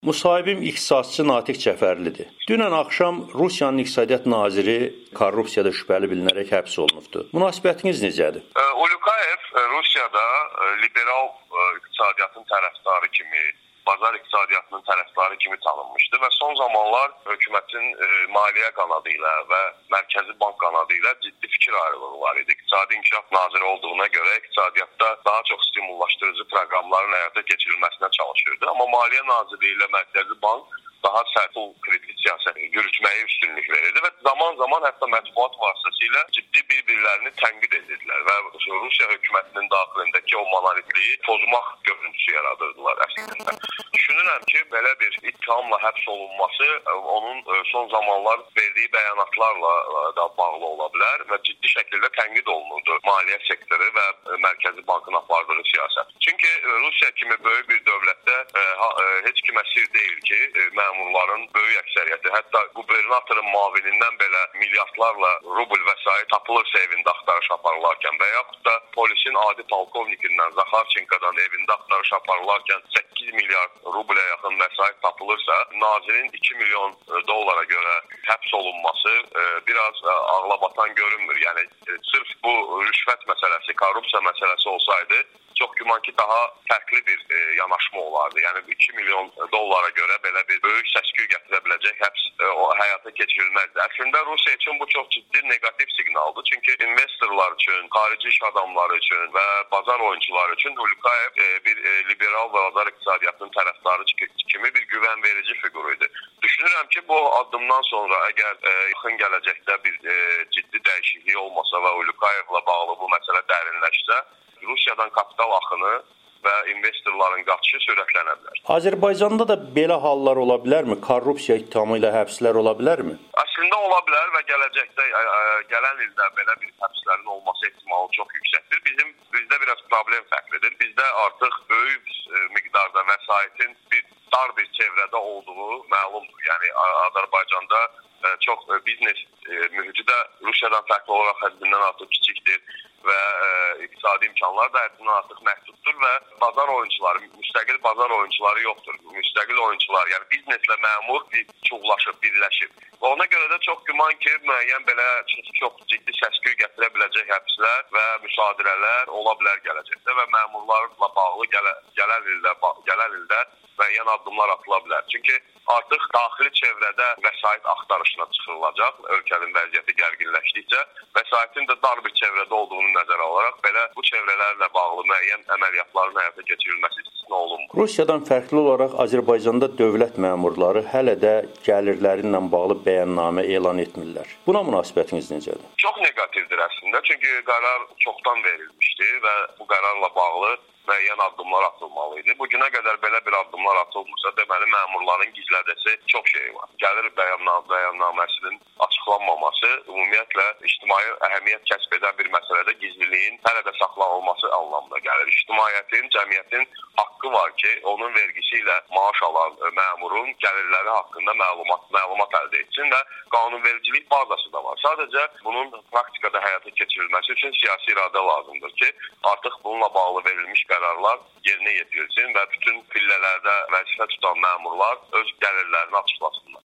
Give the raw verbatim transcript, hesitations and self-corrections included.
Müsahibim iqtisadçı Natiq Cəfərlidir. Dünən axşam Rusiyanın iqtisadiyyat naziri korrupsiyada şübhəli bilinərək həbs olunubdur. Münasibətiniz necədir? Ulukayef Rusiyada liberal iqtisadiyyatın tərəfdarı kimi, bazar iqtisadiyyatının tərəfdarı kimi tanınmışdı və son zamanlar hökumətin maliyyə qanadı ilə və Mərkəzi Bank qanadı ilə ciddi fikir ayrılığı var idi. İqtisadi İnkişaf Naziri olduğuna görə iqtisadiyyatda daha çox stimullaşdırıcı proqramların həyata keçirilməsinə çalışırdı. Amma Maliyyə Nazirliyi ilə Mərkəzi Bank daha sərt pul kredit siyasəti yürütməyə üstünlük verirdi və zaman-zaman hətta mətbuat vasitəsilə ciddi bir-birlərini tənqid edirdilər və Rusiya hökumətinin daxilindəki o monolitliyi pozmaq görüntüsü yaradırdılar əslində. Düşünürəm ki, belə bir ittihamla həbs olunması onun son zamanlar verdiyi bəyanatlarla da bağlı ola bilər və ciddi şəkildə tənqid olunurdu maliyyə sektoru və Mərkəzi Bankın apardığı siyasət. Çünki Rusiya kimi böyük bir dövlətdə heç kimə sir deyil ki, məmurların böyük əksəriyyəti, hətta qubernatorun müavinindən belə milyardlarla rubl vəsait tapılırsa evində axtarış aparılarkən və yaxud da polisin adi polkovnikindən Zaxarçenkadan evində axtarış aparılarkən səkkiz milyard rublə yaxın vəsait tapılırsa, nazirin iki milyon dollara görə həbs olunması biraz ağlabatan görünmür. Yəni sırf bu rüşvət məsələsi, korrupsiya məsələsi olsaydı, çox güman ki, daha fərqli bir e, yanaşma olardı. Yəni iki milyon dollara görə belə bir böyük səs-küy gətirə biləcək həbs e, o həyata keçirilməzdi. Əslində Rusiya üçün bu çox ciddi negativ siqnaldır. Çünki investorlar üçün, xarici iş adamları üçün və bazar oyunçuları üçün Ulukayef e, bir e, liberal və bazar iqtisadiyyatının tərəfdarı kimi bir güvən verici fiqur idi. Düşünürəm ki, bu addımdan sonra əgər e, yaxın gələcəkdə bir e, ciddi dəyişiklik olmasa və Ulukayevlə bağlı bu məsələ dərinləşsə, Rusiyadan kapital axını və investorların qaçışı sürətlənə bilər. Azərbaycanda da belə hallar ola bilərmi? Korrupsiya ittihamı ilə həbslər ola bilərmi? Əslində ola bilər və gələcəkdə ə, ə, gələn ildə belə bir həbslərin olması ehtimalı çox yüksəkdir. Bizim bizdə biraz problem fərqlidir. Bizdə artıq böyük ə, miqdarda vəsaitin bir dar bir çevrədə olduğu məlumdur. Yəni Azərbaycanda ə, çox ə, biznes ə, mühiti də Rusiyadan fərqli olaraq həddindən artıq kiçikdir və ə, iqtisadi imkanlar da həddindən artıq məhduddur və bazar oyunçuları, müstəqil bazar oyunçuları yoxdur. Müstəqil oyunçular, yəni bizneslə məmur bir çuğlaşıb, birləşib. Və ona görə də çox güman ki, müəyyən belə çox, çox ciddi səs-küy gətirə biləcək həbslər və müsadirələr ola bilər gələcəkdə və məmurlarla bağlı gələ, gələn ildə, gələn ildə müəyyən addımlar atıla bilər. Çünki artıq daxili çevrədə vəsait axtarışına çıxılacaq, ölkənin vəziyyəti gərginləşdikcə, vəsaitin də dar bir çevrədə olduğunu nəzərə alaraq belə bu çevrələrlə bağlı müəyyən əməliyyatların həyata keçirilməsi istisna olunmur. Rusiyadan fərqli olaraq Azərbaycanda dövlət məmurları hələ də gəlirlərinlə bağlı bəyannamə elan etmirlər. Buna münasibətiniz necədir? Çox neqativdir əslində, çünki qərar çoxdan verilmişdi və bu qərarla bağlı müəyyən addımlar atılmalı idi. Bugünə qədər belə bir addımlar atılmırsa, deməli məmurların gizlədəsi çox şey var. Gəlir bəyannamə, bəyannaməsinin açıqlanmaması ümumiyyətlə ictimai əhəmiyyət kəsb edən bir məsələdə gizliliyin hələ də saxlanılması anlamına gəlir. İctimaiyyətin, cəmiyyətin haqqı var ki, onun vergisi ilə maaş alan məmurun gəlirləri haqqında məlumat, məlumat əldə etsin və qanunvericilik bazası da var. Sadəcə bunun praktikada həyata keçirilməsi üçün siyasi iradə lazımdır ki, artıq bununla bağlı verilmiş qərarlar yerinə yetirilsin və bütün pillələrdə vəzifə tutan məmurlar öz gəlirlərini açıqlasınlar.